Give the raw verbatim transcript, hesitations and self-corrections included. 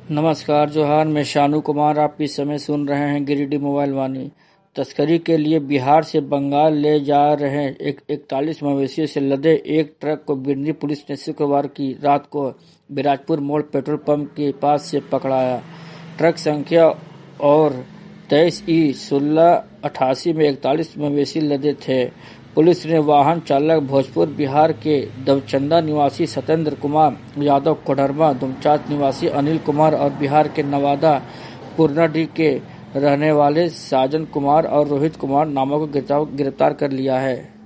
नमस्कार जोहार, मैं शानू कुमार। आप इस समय सुन रहे हैं गिरिडीह मोबाइल वाणी। तस्करी के लिए बिहार से बंगाल ले जा रहे एक इकतालीस मवेशियों से लदे एक ट्रक को बिरनी पुलिस ने शुक्रवार की रात को बिराजपुर मोड़ पेट्रोल पंप के पास से पकड़ाया। ट्रक संख्या और तेईस ई सोलह अठासी में इकतालीस मवेशी लदे थे। पुलिस ने वाहन चालक भोजपुर बिहार के दवचंदा निवासी सत्येंद्र कुमार यादव, कोडरमा दुमचात निवासी अनिल कुमार और बिहार के नवादा पूर्णाडीह के रहने वाले साजन कुमार और रोहित कुमार नामों को गिरफ्तार कर लिया है।